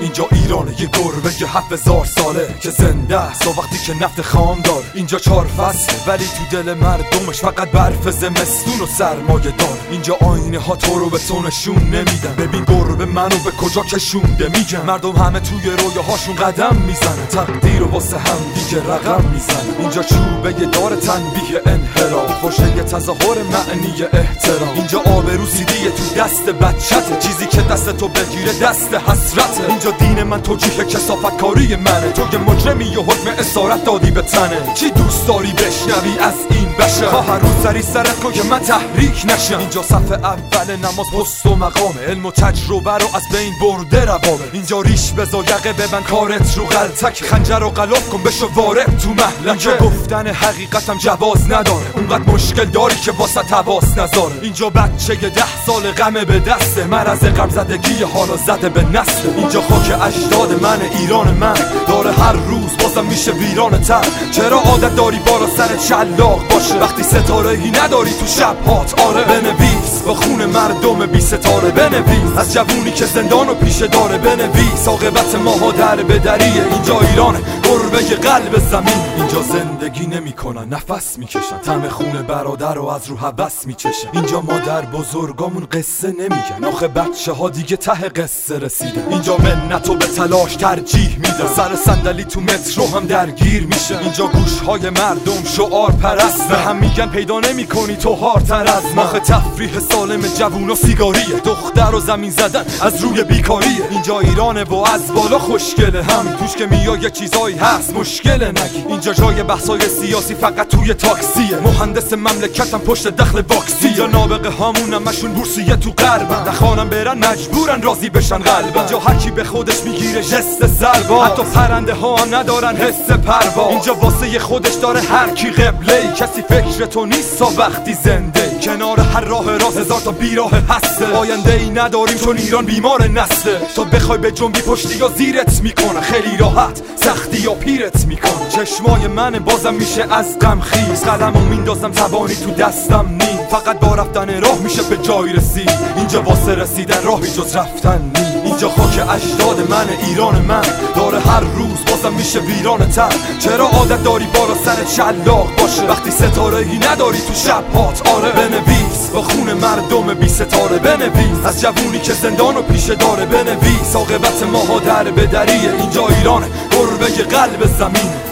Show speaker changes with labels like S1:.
S1: اینجا ایرانه، یه گربه 7000 ساله که زنده است تا وقتی که نفت خام داره. اینجا 4 فصل ولی تو دل مردمش فقط برف زمستون و سرمایه دار. اینجا آینه ها تو رو به تو نشون نمیدن، ببین گربه منو به کجا کشونده. میگن مردم همه توی رویاهاشون قدم میزنه، تقدیر و واسه هم دیگه رقم میزنه. اینجا چوبه دار تنبیه انحراف، فاشه تظاهر معنی احترام. اینجا آبرو سیدیه تو دست بچته، چیزی که دست تو بگیره دست حسرته. اینجا دین من توجیه کثافت کاری منه، تو یه مجرمی و حکم اسارت دادی به تنه. چی دوست داری بشنوی از این بشر؟ هر روز سری سرت کن که من تحریک نشم. اینجا صف اول نماز پست و مقامه، علم و تجربه رو از بین برده روابه. اینجا ریش بزا یقه ببند کارت رو غلطک، خنجر و غلاف کن بشو وارد تو محلکه. اینجا گفتن حقیقتم جواز نداره، اونقدر مشکل داری که واسه حواس نذاره. اینجا بچه 10 سال غمه به دسته، مرض غم زدگی حالا زده به نسل. اینجا خاک اجداد من، ایران من داره هر روز بازم میشه ویران تر. چرا عادت داری بالا سر شلاق باشه وقتی ستاره‌ای نداری تو شب‌هات؟ آره بنویس با خون مردم بی ستاره، بنویس از جوونی که زندان و پیشه داره، بنویس عاقبت ماها در بدریه. اینجا ایرانه، گربه قلب زمین. اینجا زندگی نمیکنن، نفس میکشن، طعم خون برادر رو از رو هوس میچشن. اینجا مادر بزرگامون قصه نمیگن، آخه بچه ها دیگه ته قصه رسیدن. اینجا منتو به تلاش ترجیح میدن، سر صندلی تو مترو هم درگیر میشن. اینجا گوشهای مردم شعار پرست، به هم میگن پیدا نمیکنی تو هارتر از من. آخه تفریح سالم جوونا سیگاریه، دختر و زمین زدن از روی بیکاریه. اینجا ایرانه و از بالا خوشگله، هم توش که میای یه چیزایی هست مشکل نگی. اینجا جای بحثای سیاسی فقط توی تاکسیه، مهندس مملکتم پشت دخل واکسی. اینجا نابغه هامون همشون بورسیه تو غربن، نخوانم برن مجبورن راضی بشن قلبن. اینجا هر کی به خودش میگیره ژست سرباز، حتی پرنده ها هم ندارن حس پرواز. اینجا واسه خودش داره هر کی قبله، کسی فکر تو نیست تا وقتی زنده. کنار هر راه راست 1000 تا بیراه هسته، آینده ای نداریم چون ایران بیمار نسله. تا بخوای به جنبی پشتی یا زیرت میکنه، خیلی راحت سختی یا پیرت میکنه. چشمای من بازم میشه از غم خیز، قلمو میندازم زبانی تو دستم نی، فقط با رفتن راه میشه به جای رسید. اینجا واسه رسیدن راهی جز رفتن نی. اینجا خاک اجداد من، ایران من داره هر روز بازم میشه ویران تر. چرا عادت داری بالا سر شلاق باشه وقتی ستاره‌ای نداری تو شب‌هات؟ آره بنویس با خون مردم بی ستاره، بنویس از جوونی که زندان و پیشه داره، بنویس عاقبت ماها در بدریه. اینجا ایرانه، گربه قلب زمین.